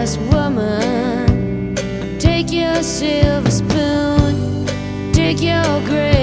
just woman. Take your silver spoon, dig your grave.